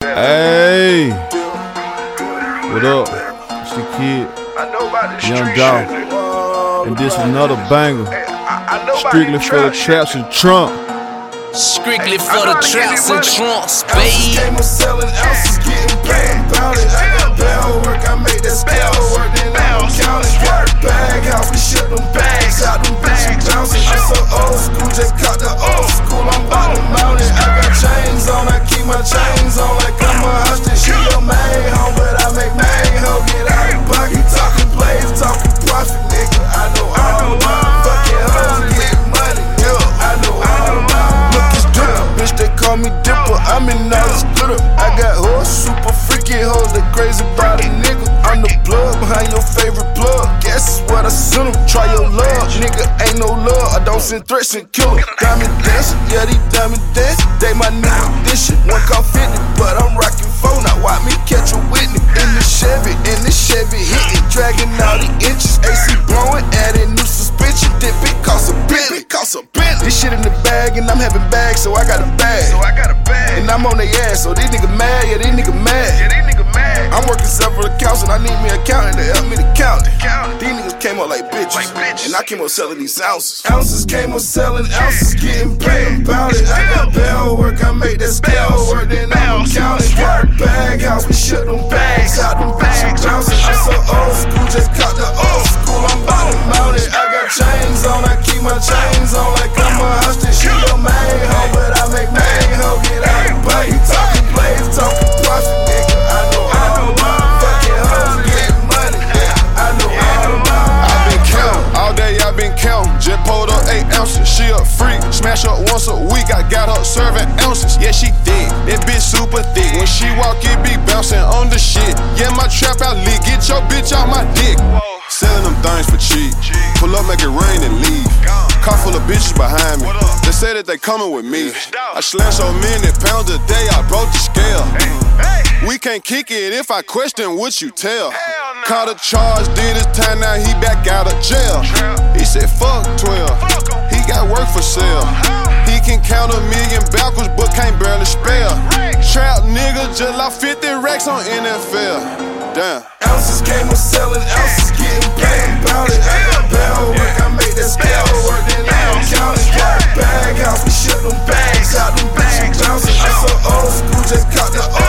Hey, what up? It's the kid, Young Dog, and this another banger, strictly for the traps and trunk. Strictly for the traps and trunks, baby. Game of selling ounces, getting paid about it. I got bell work, I make that scale work, then I'm counting. Bag house, we ship them bags out, them bitches bouncing. I'm so old school, just caught the old school, I'm about to mount it. I got chains on, I keep my chains on like I'm a hostage. She your main home, but I make main hoe get out of pocket. Talking plays, talking profit, nigga. I know all about fucking hoes, getting money, yeah. I know all about. Look, it's dripper, bitch, they call me Dipper. I'm in all this glitter. I got hoes, super freaky hoes, they crazy about a nigga. I'm the plug behind your favorite plug. Guess what I sent 'em. Try your love, nigga. Ain't no love. I don't send threats and kill 'em. Diamond dance, yeah, these diamond dance. They my nigga. This shit one call 50, but I'm rocking 4. Now watch me catch a Whitney in the Chevy, hitting, dragging all the inches. AC blowing, adding new suspension. Dip it cost a Bentley, This shit in the bag, and I'm having bags, so I got a bag. And I'm on their ass, so these niggas mad, yeah, these niggas mad. I'm working several accounts, and I need me an accountant to help me to count it. These niggas came up like bitches, and I came up selling these ounces. Ounces came up selling ounces, getting paid about it. I got bell work, I make that scale work, then I'm counting. Bag house, we ship them bags out, them bitches bouncing. I'm so old school, just caught the old school, I'm about to mount it. I got chains on, I keep my chains on like I'm a hostage. She your main hoe, but I make main hoe get out of bite. Talking plays, talking profit, nigga. I know all about fucking hoes, getting money, yeah. I know all about. I been counting, all day I been counting. Just pulled up 8 ounces, she a freak. Smash up once a week, I got her serving ounces. Yeah, she thick, that bitch super thick. When she walk, it be bouncing on the shit. Yeah, my trap out lit, get your bitch out my dick. Selling them things for cheap. Pull up, make it rain and leave. Car full of bitches behind me. They say that they coming with me. I slam so many pounds a day, I broke the scale. We can't kick it if I question what you tell. Caught a charge, did his time, now he back out of jail. He said fuck 12, he got work for sale. He can count a million backwards, but can't barely spell. Trap nigga just like 50 racks on NFL. Damn. Ounces came with selling ounces, getting paid about it. I got bell work, I make that scale work, then I'm counting. Bag house, we ship them bags out, them bitches bouncing. I'm so old school, just caught the